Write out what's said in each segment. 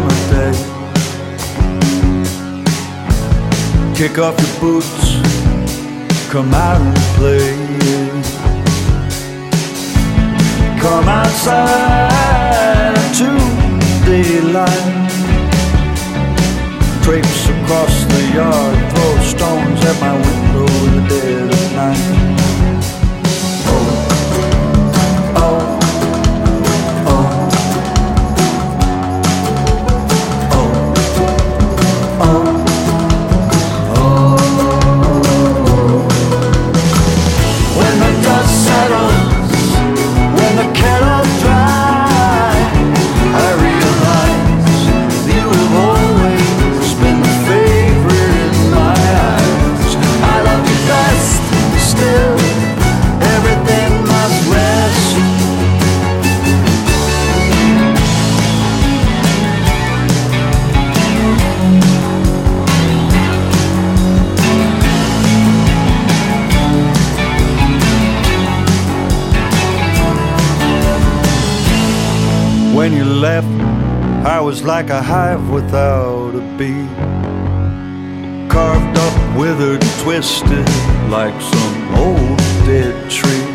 summer day. Kick off your boots, come out and play. Come outside into daylight. Traipse across the yard, throw stones at my window in the dead of night. When you left, I was like a hive without a bee, carved up, withered, twisted like some old dead tree.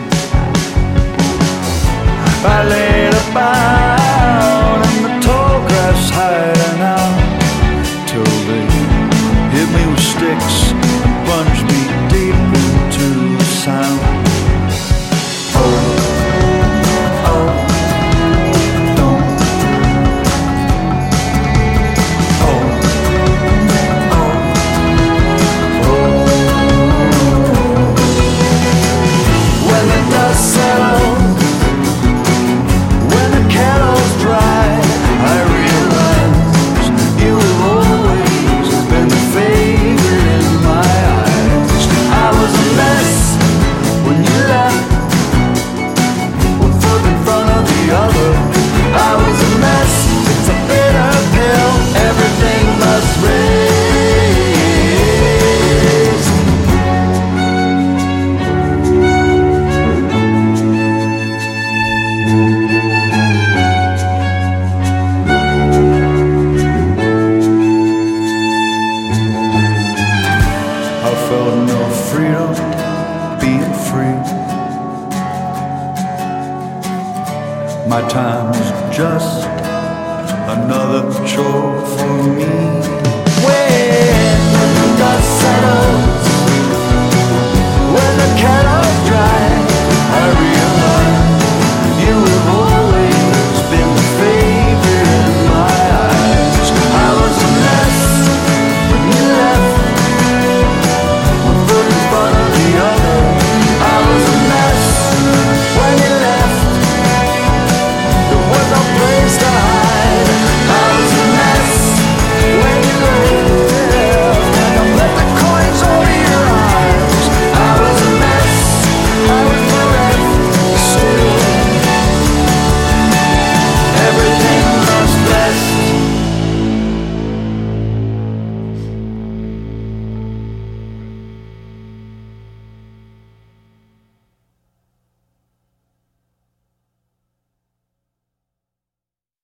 I laid about in the tall grass hiding out till they hit me with sticks and plunged me deep into the sound. Freedom, being free. My time is just another chore for me.